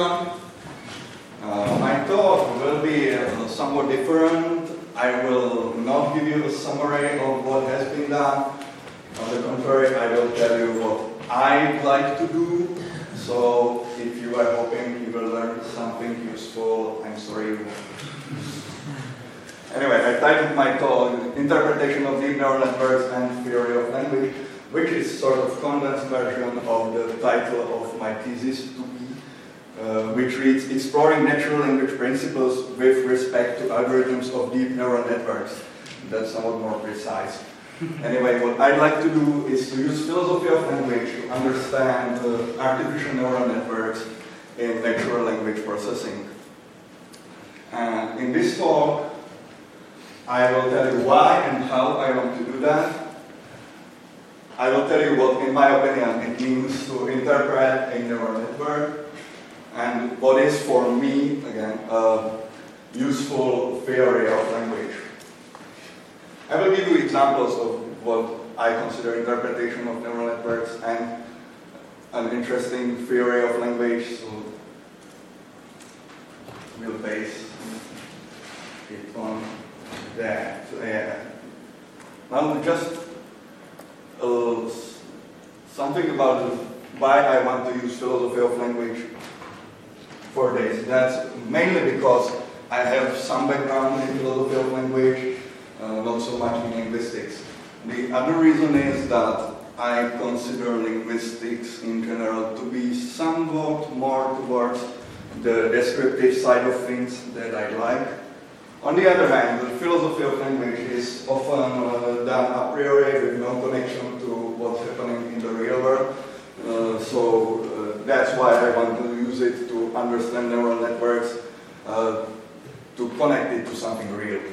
everyone. My talk will be somewhat different. I will not give you a summary of what has been done. On the contrary, I will tell you what I'd like to do. So if you are hoping you will learn something useful, I'm sorry. Anyway, I titled my talk Interpretation of Deep Neural Networks and Theory of Language, which is sort of condensed version of the title of my thesis to be, which reads Exploring Natural Language Principles with Respect to Algorithms of Deep Neural Networks. That's somewhat more precise. Anyway, what I'd like to do is to use philosophy of language to understand artificial neural networks in natural language processing. And in this talk, I will tell you why and how I want to do that. I will tell you what, in my opinion, it means to interpret a neural network, and what is, for me, again, a useful theory of language. I will give you examples of what I consider interpretation of neural networks and an interesting theory of language, so we'll base it on that. Now, just something about why I want to use philosophy of language for this. That's mainly because I have some background in philosophy of language, not so much in linguistics. The other reason is that I consider linguistics in general to be somewhat more towards the descriptive side of things that I like. On the other hand, the philosophy of language is often done a priori with no connection to what's happening in the real world. So that's why I want to use it to understand neural networks, to connect it to something real.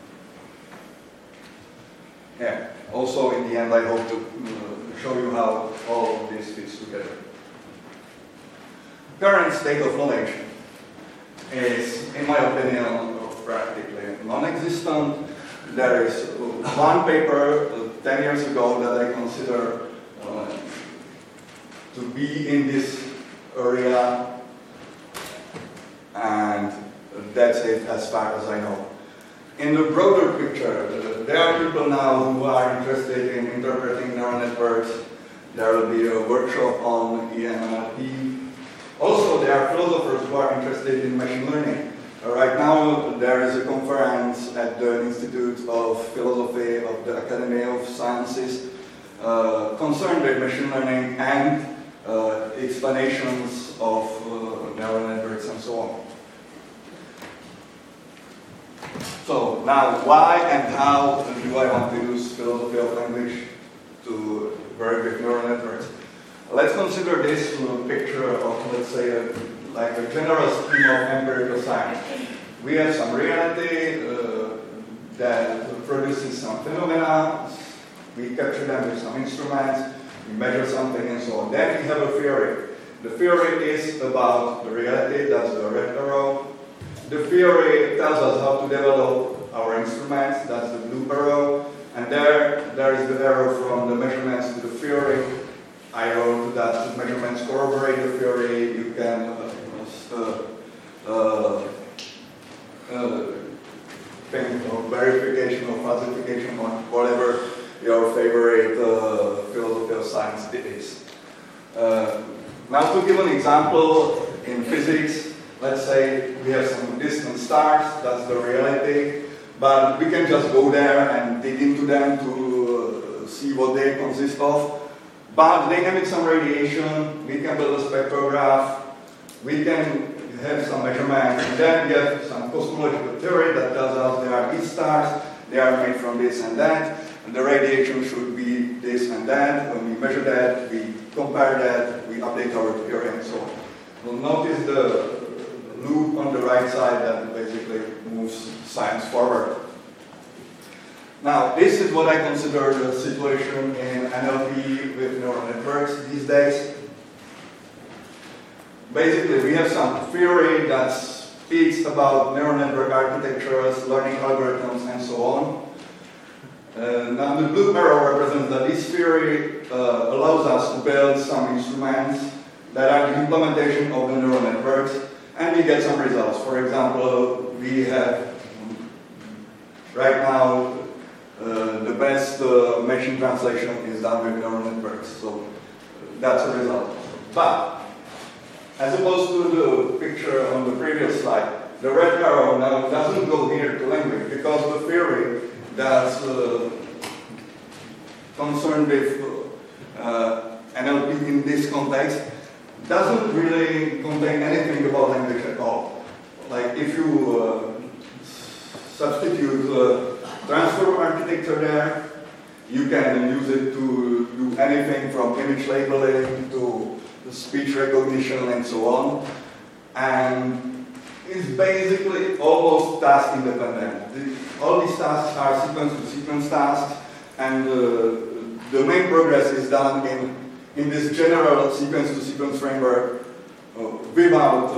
Yeah. Also, in the end, I hope to show you how all of this fits together. Current state of knowledge is, in my opinion, practically non-existent. There is one paper 10 years ago that I consider to be in this area, and that's it as far as I know. In the broader picture, there are people now who are interested in interpreting neural networks. There will be a workshop on ENNLP. Also, there are philosophers who are interested in machine learning. Right now, there is a conference at the Institute of Philosophy of the Academy of Sciences concerned with machine learning and explanations of neural networks and so on. So now, why and how do I want to use philosophy of language to work with neural networks? Let's consider this picture of, let's say, like a general scheme of empirical science. We have some reality that produces some phenomena. We capture them with some instruments. We measure something and so on. Then we have a theory. The theory is about the reality. That's the red arrow. The theory tells us how to develop our instruments. That's the blue arrow. And there is the arrow from the measurements to the theory. I wrote that the measurements corroborate the theory. You can think of verification or falsification or whatever your favorite philosophy of science is. Now, to give an example, in physics, let's say we have some distant stars, that's the reality, but we can just go there and dig into them to see what they consist of. But they emit some radiation, we can build a spectrograph, we can have some measurements, and then we have some cosmological theory that tells us there are these stars, they are made from this and that, and the radiation should be this and that. When we measure that, we compare that, we update our theory and so on. We'll notice the loop on the right side that basically moves science forward. Now, this is what I consider the situation in NLP with neural networks these days. Basically, we have some theory that speaks about neural network architectures, learning algorithms, and so on. Now, the blue arrow represents that this theory allows us to build some instruments that are the implementation of the neural networks. and we get some results. For example, we have right now the best machine translation is done with neural networks, so that's a result. But as opposed to the picture on the previous slide, the red arrow now doesn't go here to language because the theory that's concerned with NLP in this context doesn't really contain anything about language at all. Like if you substitute transform architecture there, you can use it to do anything from image labeling to speech recognition and so on. And it's basically almost task independent. All these tasks are sequence-to-sequence tasks, and the main progress is done in this general sequence-to-sequence framework without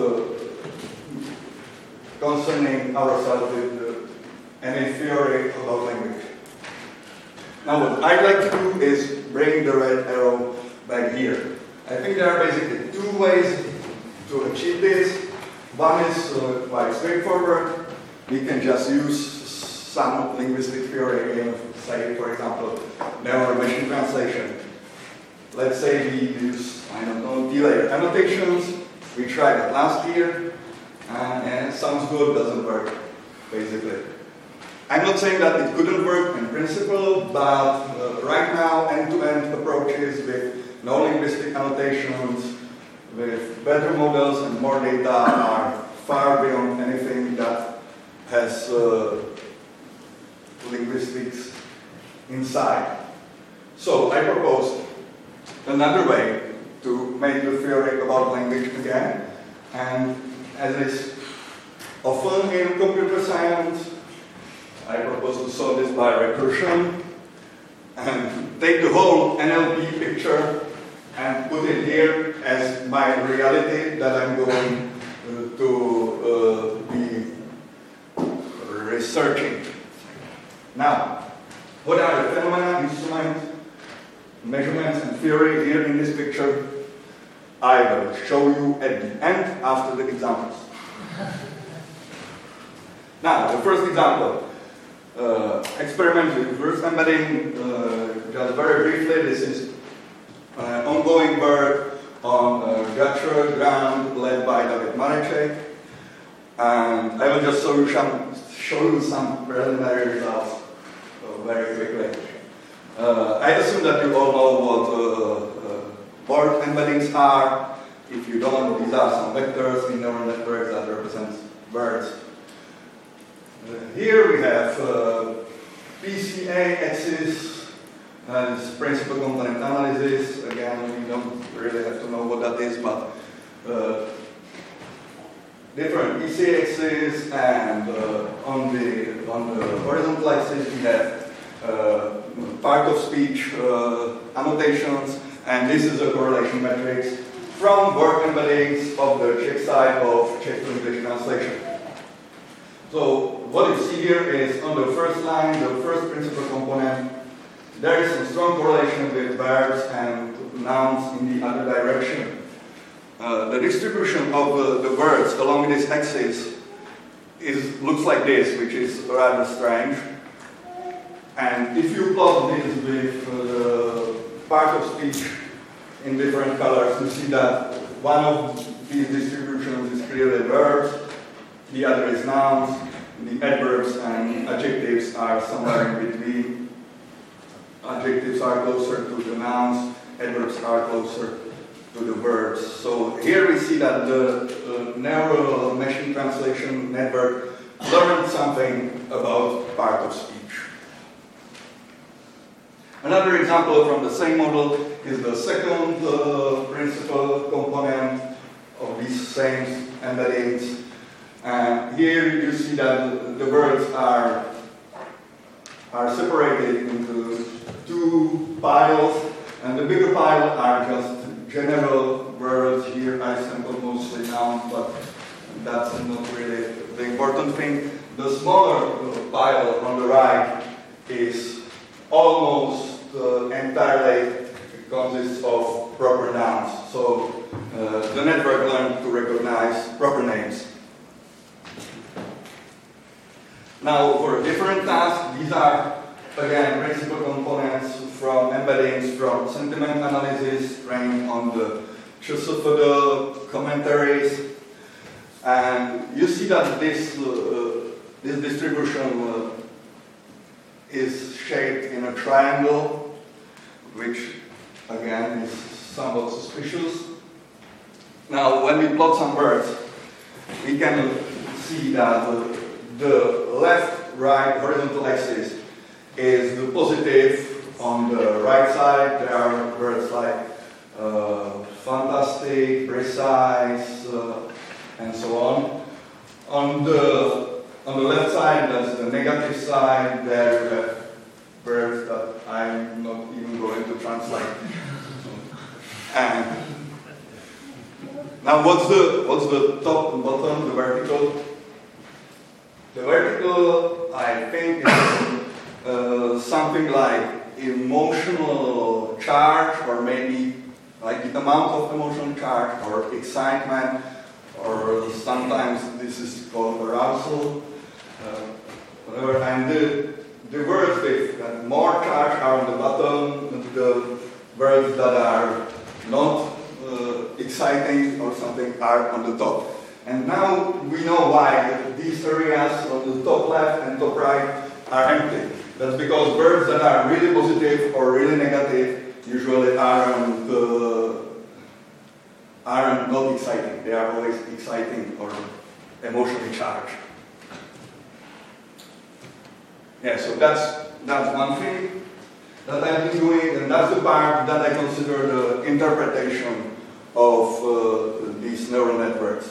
concerning ourselves with any theory about language. Now what I'd like to do is bring the red arrow back here. I think there are basically two ways to achieve this. One is quite straightforward. We can just use some linguistic theory in, say, for example, neural machine translation. Let's say we use, I don't know, delay annotations. We tried it last year, and it sounds good, doesn't work, basically. I'm not saying that it couldn't work in principle, but right now, end-to-end approaches with non-linguistic annotations, with better models and more data are far beyond anything that has linguistics inside. So I proposed another way to make the theory about language again, and as is often in computer science, I propose to solve this by recursion and take the whole NLP picture and put it here as my reality that I'm going to be researching. Now, what are the phenomena, instruments, measurements, and theory here in this picture? I will show you at the end after the examples. Now, the first example. Experiment with reverse embedding. Just very briefly, this is ongoing work on Gachet ground led by David Mareček, and I will just show you some preliminary results very quickly. I assume that you all know what word embeddings are. If you don't, these are some vectors in neural networks that represent words. Here we have PCA axis, this principal component analysis. Again, we don't really have to know what that is, but different PCA axis, and on the horizontal axis we have part of speech annotations, and this is a correlation matrix from word embeddings of the Czech side of Czech to English translation. So what you see here is on the first line, the first principal component, there is some strong correlation with verbs and nouns in the other direction. The distribution of the words along this axis looks like this, which is rather strange. And if you plot this with part of speech in different colors, you see that one of these distributions is clearly verbs, the other is nouns, the adverbs and adjectives are somewhere in between. Adjectives are closer to the nouns, adverbs are closer to the verbs. So here we see that the neural machine translation network learned something about part of speech. Another example from the same model is the second principal component of these same embeddings. And here you see that the words are separated into two piles, and the bigger pile are just general words. Here I sampled mostly nouns, but that's not really the important thing. The smaller pile on the right is almost entirely consists of proper nouns. So the network learned to recognize proper names. Now, for a different task, these are, again, principal components from embeddings, from sentiment analysis, trained on the Chusophodo commentaries. And you see that this distribution is shaped in a triangle, which, again, is somewhat suspicious. Now, when we plot some birds, we can see that the left-right horizontal axis is the positive. On the right side, there are words like fantastic, precise, and so on. On the left side, that's the negative side. There you have words that I'm not even going to translate. And now, what's the top and bottom, the vertical? The vertical, I think, is something like emotional charge, or maybe like the amount of emotional charge, or excitement, or sometimes this is called arousal, whatever. And the words with more charge are on the bottom, the words that are not exciting or something are on the top. And now we know why these areas on the top left and top right are empty. That's because verbs that are really positive or really negative usually aren't not exciting. They are always exciting or emotionally charged. Yeah, so that's one thing that I've been doing, and that's the part that I consider the interpretation of these neural networks.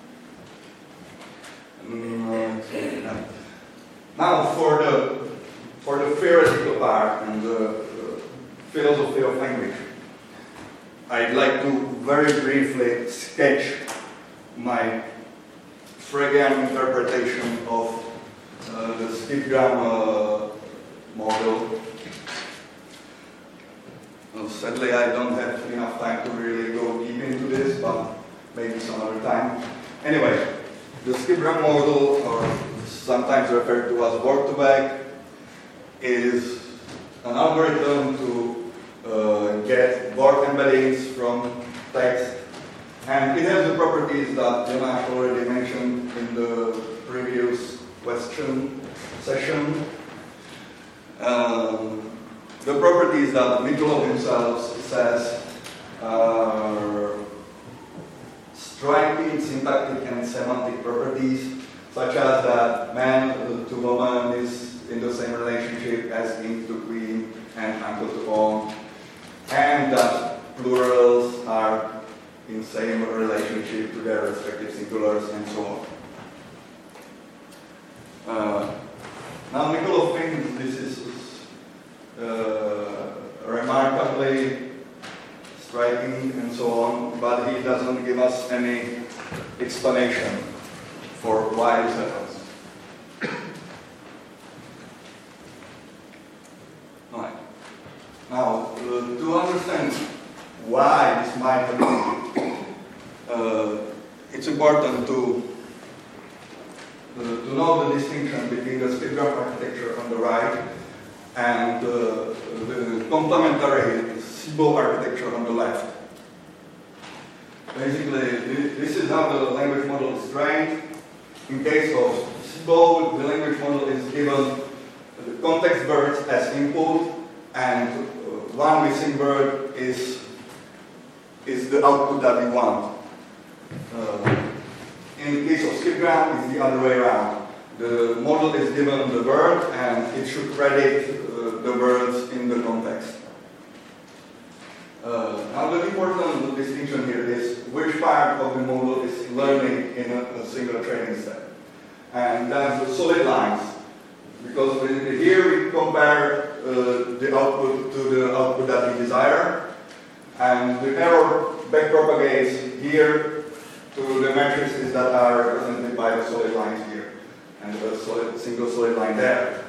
Now, for the theoretical part and the philosophy of language, I'd like to very briefly sketch my Phrygian interpretation of the skipgram model. Well, sadly, I don't have enough time to really go deep into this, but maybe some other time. Anyway, the skipgram model, or sometimes referred to as word-to-vec, is an algorithm to get word embeddings from text, and it has the properties that Jonas already mentioned in the previous question session. The properties that Mikolov himself says are striking syntactic and semantic properties, such as that man to woman is in the same relationship as king to queen and uncle to aunt, and that plurals are in same relationship to their respective singulars, and so on. Now, Mikolov thinks this is remarkably striking and so on, but he doesn't give us any explanation for why this happens. Right. Now, to understand why this might happen, it's important to know the distinction between the skipgram architecture on the right and the complementary Seaborg architecture on the left. Basically, this is how the language model is trained. In case of Seaborg, the language model is given the context words as input, and one missing word is the output that we want. In the case of skipgram, it's the other way around. The model is given the word, and it should predict the words in the context. Now, the important distinction here is which part of the model is learning in a single training set. And that's the solid lines. Because here we compare the output to the output that we desire. And the error backpropagates here to the matrices that are represented by the solid lines here. And the single solid line there.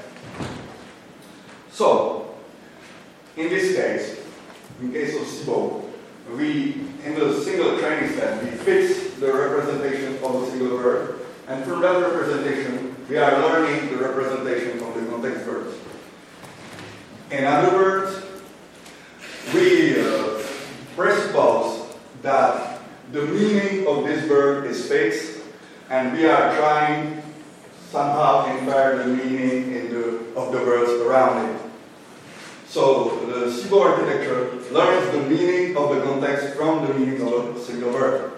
So, in this case, in case of Seaborg, in the single training set, we fix the representation of a single word, and from that representation, we are learning the representation of the context verbs. In other words, we presuppose that the meaning of this verb is fixed, and we are trying somehow infer the meaning of the verbs around it. So the SIBO architecture learns the meaning of the context from the meaning of a single verb.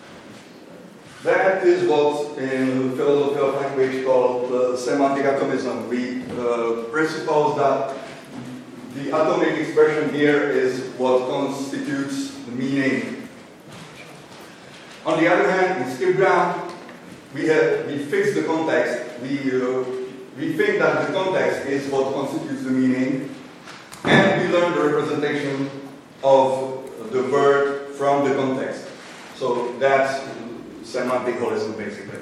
That is what in philosophy of language called semantic atomism. We presuppose that the atomic expression here is what constitutes the meaning. On the other hand, in skipgram, we fix the context. We think that the context is what constitutes the meaning, and we learn the representation of the word from the context. So that's semantic holism, basically.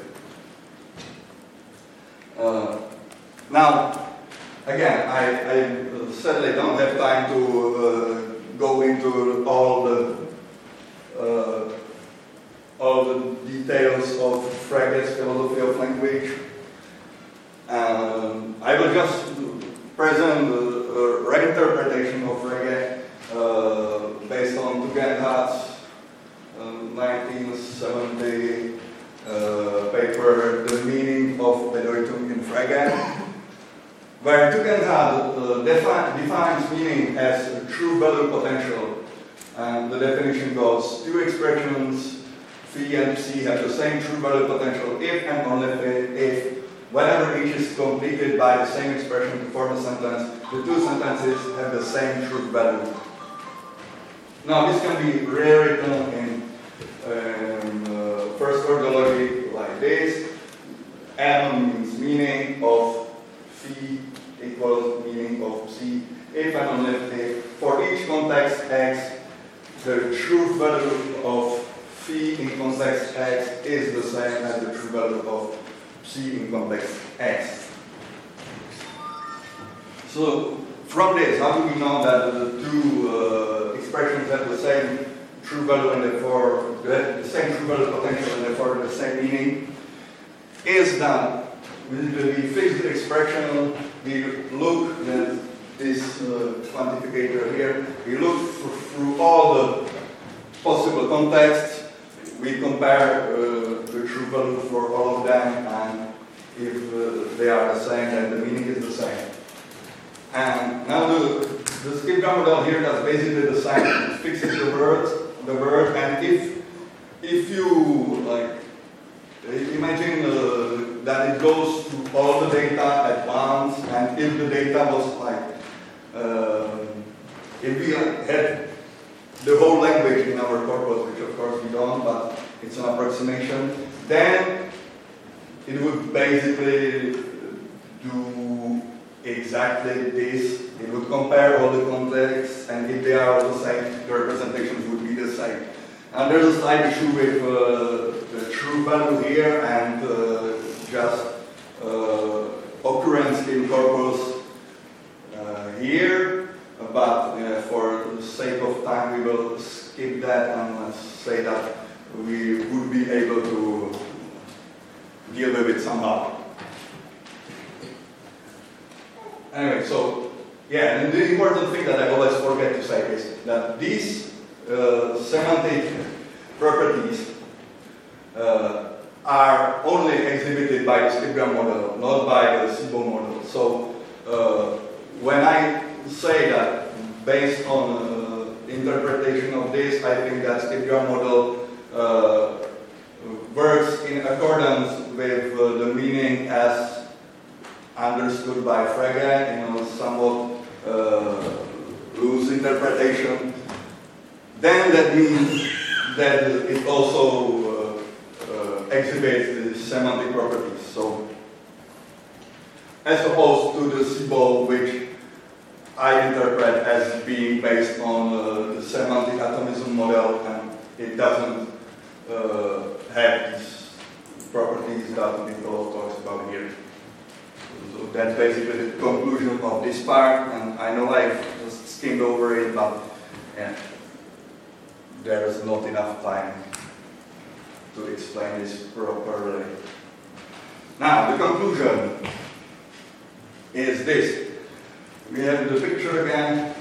Now, again, I sadly don't have time to go into all the details of Frege's philosophy of language. I will just present a reinterpretation of Frege based on Tugendhat's 1970 paper, The Meaning of Bedeutung in Frege, where Tugendhat defines meaning as a true value potential. And the definition goes, two expressions, phi and psi, have the same true value potential if and only if, whenever each is completed by the same expression to form a sentence, the two sentences have the same true value. Now, this can be rewritten in first word logic like this. M means meaning of phi equals meaning of psi. If and only if, for each context X, the true value of phi in context X is the same as the true value of psi in context X. So, from this, how do we know that the two expressions have the same true value and therefore the same true value potential and therefore the same meaning? Is that we fix the expression, we look at this quantificator here, we look through all the possible contexts, we compare the true value for all of them, and if they are the same, then the meaning is the same. And now the skipgram model here does basically the same. It fixes the word, and if you imagine that it goes to all the data at once, and if the data was if we had the whole language in our corpus, which of course we don't, but it's an approximation, then it would basically do exactly this. It would compare all the contexts, and if they are all the same, the representations would be the same. And there's a slight issue with the true value here and just occurrence in corpus here, but for the sake of time we will skip that and say that we would be able to deal with it somehow. Anyway, so yeah, and the important thing that I always forget to say is that these semantic properties are only exhibited by the skipgram model, not by the SIBO model. So when I say that based on interpretation of this, I think that skipgram model works in accordance with the meaning as understood by Frege in a somewhat loose interpretation. Then that means that it also exhibits the semantic properties. So, as opposed to the SIBO, which I interpret as being based on the semantic atomism model, and it doesn't have these properties that Nicola talks about here. So that's basically the conclusion of this part, and I know I've just skimmed over it, but yeah, there's not enough time to explain this properly. Now, the conclusion is this. We have the picture again,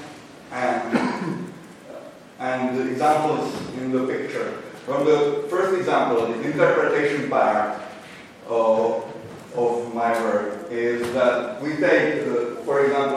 and the examples in the picture. From the first example, the interpretation part of my work is that we take, for example,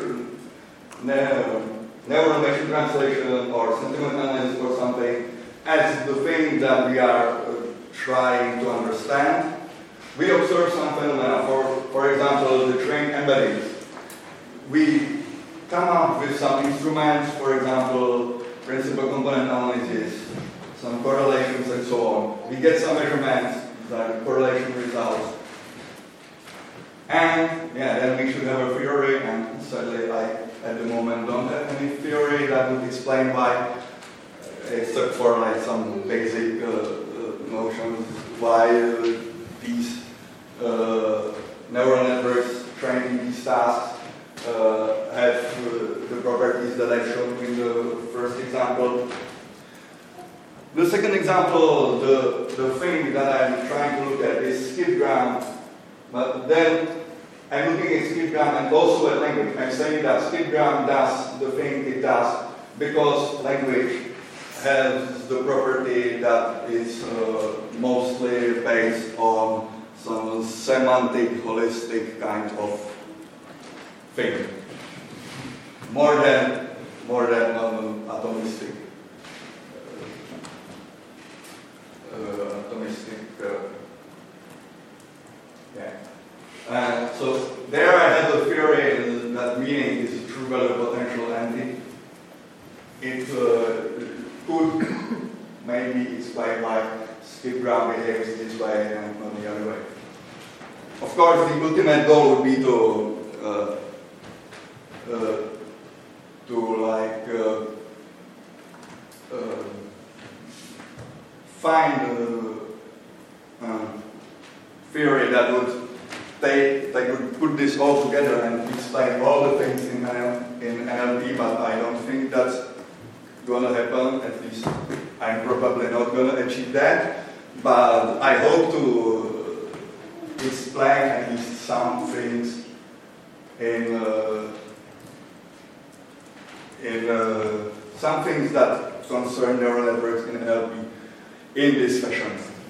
neural machine translation or sentiment analysis or something as the thing that we are trying to understand. We observe some phenomena, for example, the trained embeddings. We come up with some instruments, for example, principal component analysis, some correlations and so on. We get some measurements, like correlation results. And then we should have a theory, and sadly I, at the moment, don't have any theory that would explain why, except for like some basic notions, why these neural networks trained in these tasks have the properties that I showed in the first example. The second example, the thing that I'm trying to look at is skipgram, but then I'm looking at skipgram and also at language. I'm saying that skipgram does the thing it does because language has the property that is mostly based on some semantic, holistic kind of thing, more than atomistic. So there I have a theory that meaning is a true value potential, and it could maybe explain why skipgram behaves this way and not the other way. Of course, the ultimate goal would be find a theory that would put this all together and explain all the things in NLP, but I don't think that's gonna happen. At least I'm probably not gonna achieve that. But I hope to explain at least some things in some things that concern neural networks in NLP in this fashion.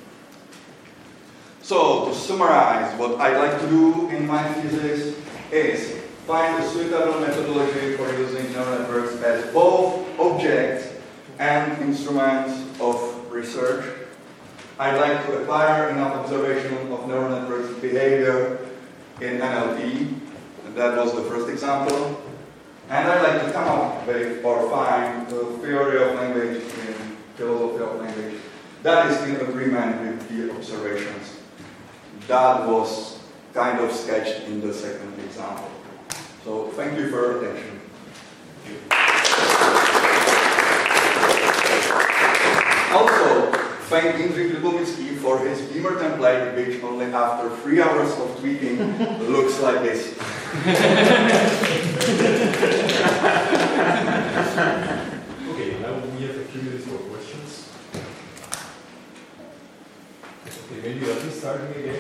So, to summarize, what I like to do in my thesis is find a suitable methodology for using neural networks as both objects and instruments of research. I'd like to acquire enough observation of neural networks behavior in NLP, and that was the first example. And I'd like to come up with or find a theory of language in philosophy of language that is in agreement with the observations. That was kind of sketched in the second example. So thank you for your attention. Also, thank Jindřich Libovický for his Beamer template, which only after 3 hours of tweaking looks like this. Okay, now we have a few minutes for questions. Okay, maybe let me start again.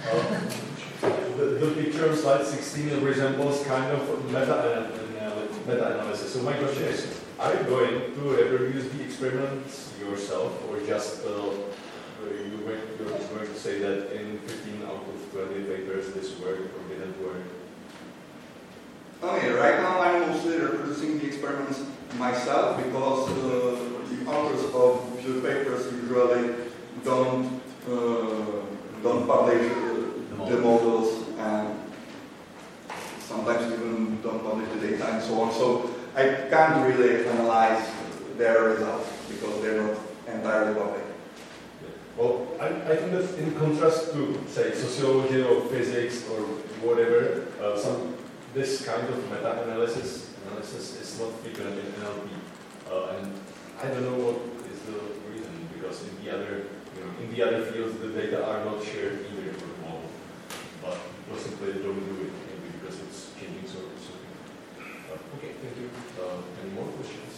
The picture on slide 16 resembles kind of meta-analysis. So my question is, are you going to ever use the experiments yourself, or just you're going to say that in 15 out of 20 papers this worked or didn't work? Okay, right now I'm mostly reproducing the experiments myself because the authors of the papers usually don't publish the models and sometimes even don't publish the data and so on. So I can't really analyze their results because they're not entirely public. Well, I think that in contrast to, say, sociology or physics or whatever, this kind of meta-analysis is not frequent in NLP. And I don't know what is the reason, because in the other fields the data are not shared either for the model. But people simply don't do it, maybe because it's changing so quickly. Okay, thank you. Any more questions?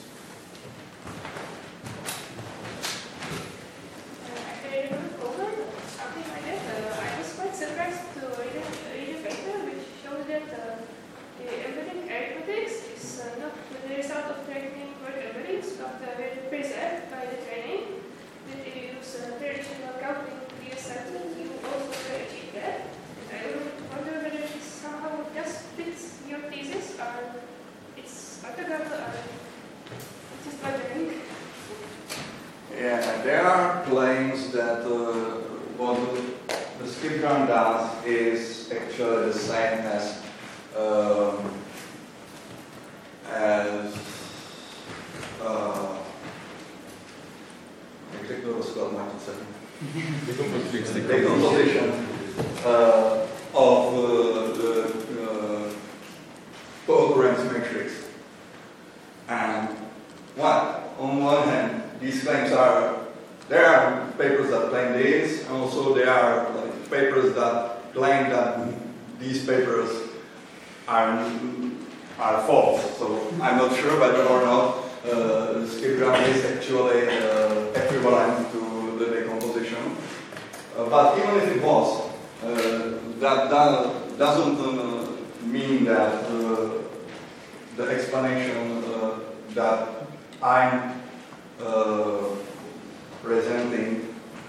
After I remember COVID, something like that, I was quite surprised skipgram does is actually the same as decomposition of the co-occurrence matrix. And well, on one hand, these claims there are papers that claim this, and also there are papers that claim that these papers are false. So I'm not sure whether or not the skipgram is actually equivalent to the decomposition. But even if it was, that doesn't mean that the explanation that I'm presenting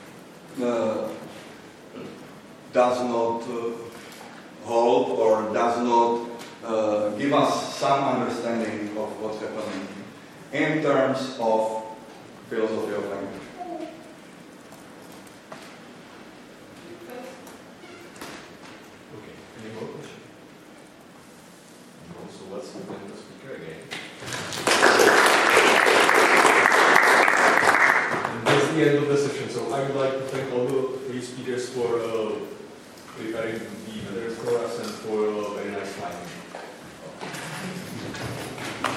does not hold or does not give us some understanding of what's happening in terms of philosophy of language. Okay, any more questions? So let's move on to the speaker again. And that's the end of the session. So I would like to thank all the three speakers for preparing